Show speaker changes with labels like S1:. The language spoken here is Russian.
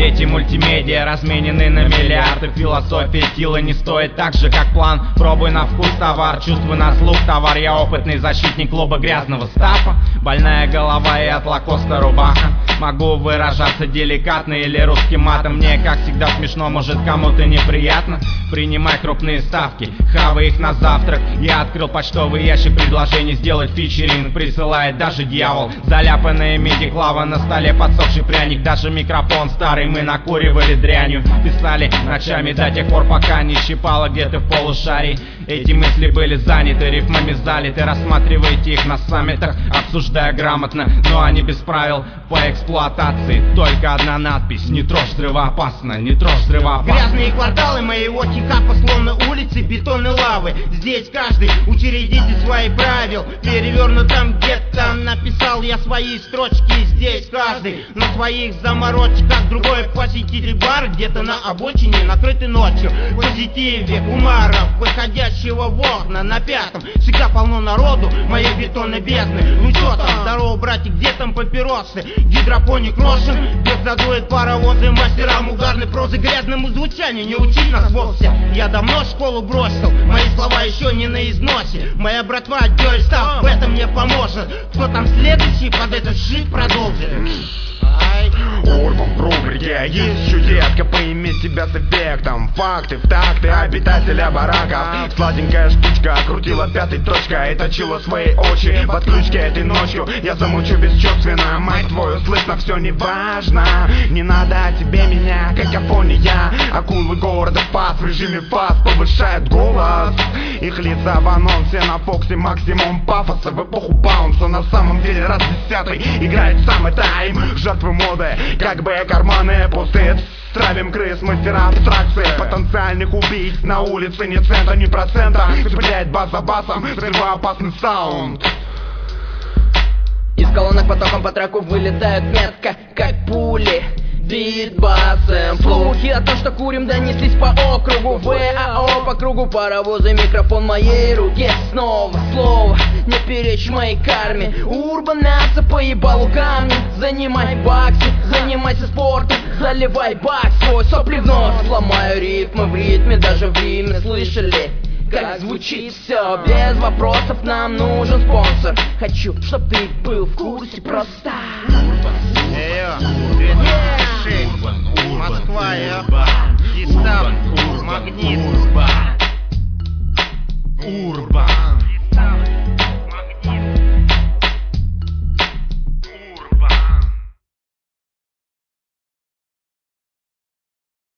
S1: Дети мультимедиа разменены на миллиарды. Философия килла не стоит так же, как план. Пробуй на вкус товар, чувствуй на слух товар. Я опытный защитник клуба грязного стафа. Больная голова и от Лакоста рубаха. Могу выражаться деликатно или русским матом. Мне, как всегда, смешно, может кому-то неприятно. Принимай крупные ставки, хавай их на завтрак. Я открыл почтовый ящик предложений сделать фичеринг. Присылает даже дьявол. Заляпанная миди-клава на столе, подсохший пряник. Даже микрофон старый мы накуривали дрянью. Писали ночами до тех пор, пока не щипало где-то в полушарии. Эти мысли были заняты, рифмами залиты. Рассматривайте их на саммитах, обсуждая грамотно. Но они без правил по эксплуатации. Только одна надпись: не трожь, взрывоопасно, не трожь, взрывоопасно.
S2: Грязные кварталы моего хикапа словно улицы бетонной лавы. Здесь каждый учредитель своих правил. Перевернут там где-то написал я свои строчки. Здесь каждый на своих заморочках. Другой посетитель бара где-то на обочине, накрытый ночью. В позитиве умаров, выходящего в окна на пятом. Всегда полно народу, моей бетонной бездны. Ну чё там, здорово, братик, где там папиросы? Гидропоник рожен, бег задует паровозы. Мастерам угарной прозы грязному звучанию не учить нас вовсе. Я давно школу бросил, мои слова еще не на износе. Моя братва Дёльстав в этом мне поможет. Кто там следующий под этот шик продолжит?
S3: Урбан в рубрике есть еще детка, поиметь тебя с эффектом. Факты в такты обитателя бараков. Сладенькая штучка крутила пятой точкой и точила свои очи в отключке этой ночью. Я замучу бесчувственно, мать твою, слышно все неважно. Не надо тебе меня, какофония. Акулы города фас в режиме фас повышают голос. Их лица в анонсе на Фоксе, максимум пафоса. В эпоху баунса на самом деле раз десятый играет самый тайм. Жертвы моды, как бы карманы пустые. Травим крыс, мастера абстракции. Потенциальных убийц на улице ни цента, ни процента. Цепляет бас за басом, взрывоопасный саунд.
S4: Из колонок потоком по треку вылетают метко, как пули. Битбасом. Слухи о том, что курим, донеслись по округу. ВАО по кругу, паровозы, микрофон в моей руке. Снова слово, не перечь моей карме. Урбан мясо поебалу камни. Занимай баксы, занимайся спортом. Заливай бак свой, сопли в нос. Сломаю ритмы в ритме, даже в Риме. Слышали, как звучит все? Без вопросов нам нужен спонсор. Хочу, чтоб ты был в курсе просто.
S2: Москва, Дистав, Магнит.
S1: Урбан.